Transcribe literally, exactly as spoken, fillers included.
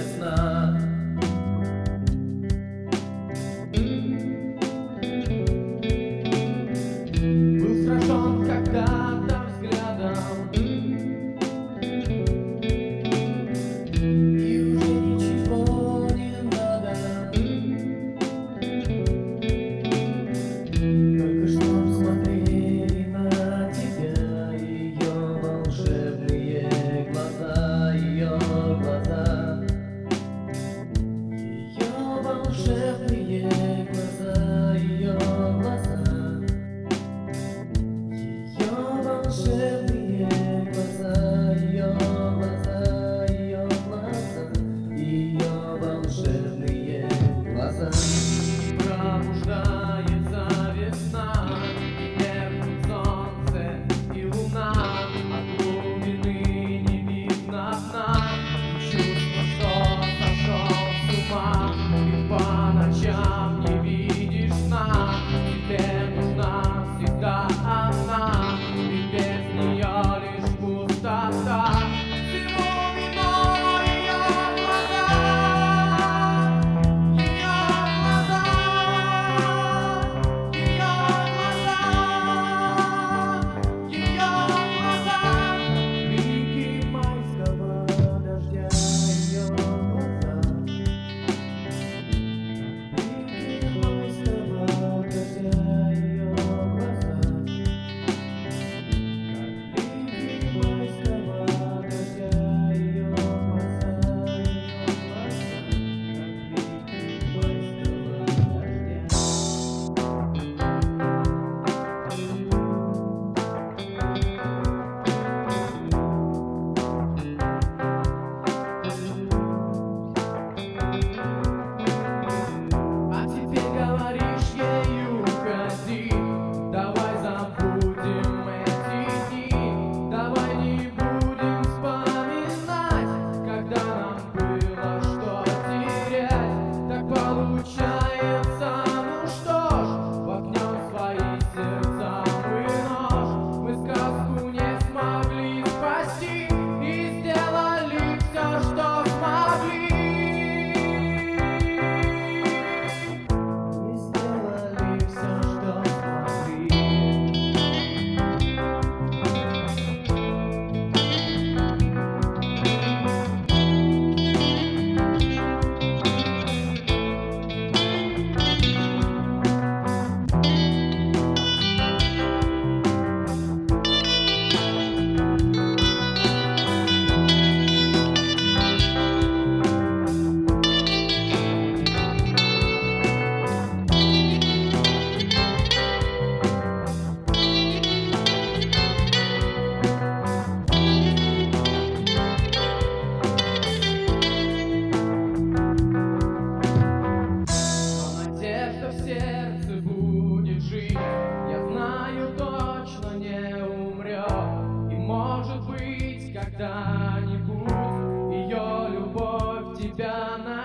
весна. Был сражен когда-то взглядом, и уже ничего не надо, только чтоб смотрели на тебя ее волшебные глаза, ее глаза, ее волшебные глаза, ее глаза. Волшебные глаза, ее глаза, ее глаза, ее волшебные глаза. Пробуждается весна, меркнут солнце и луна, от глубины не видно дна, чувство, что сошел с ума, и по ночам не видишь сна. Тебе нужна всегда одна, ведь без нее лишь пустота. Всему виной ее глаза, ее глаза, ее глаза, ее глаза. Крики майского дождя, ее глаза. Крики майского дождя, ее глаза. Когда-нибудь ее любовь тебя найдет.